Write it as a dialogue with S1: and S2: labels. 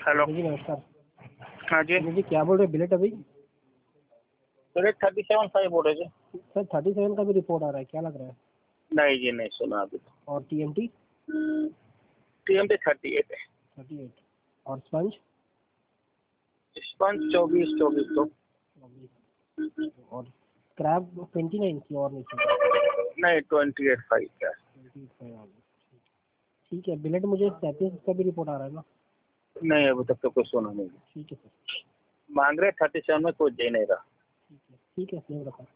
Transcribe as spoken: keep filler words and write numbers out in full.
S1: Hello
S2: जी नमस्कार।
S1: हाँ जी
S2: जी क्या बोल रहे बिलेट अभी?
S1: रेट थर्टी सेवन फाइव बोल रहे जी।
S2: सर थर्टी सेवन का भी रिपोर्ट आ रहा है, क्या लग रहा है?
S1: नहीं जी नहीं सुना अभी तो।
S2: और TMT
S1: T M T thirty eight है।
S2: थर्टी एट और स्पंज
S1: स्पंज चौबीस चौबीस तो
S2: और क्रैब ट्वेंटी नाइन की और नीचे
S1: नहीं ट्वेंटी एट फाइव का।
S2: ठीक है। बिलेट मुझे सैंतीस का भी रिपोर्ट आ रहा है ना?
S1: नहीं अभी तक तो कुछ सुना नहीं।
S2: ठीक है सर,
S1: मांग रहे थर्टी सेवन में कुछ दे नहीं रहा।
S2: ठीक है ठीक है, नहीं बता।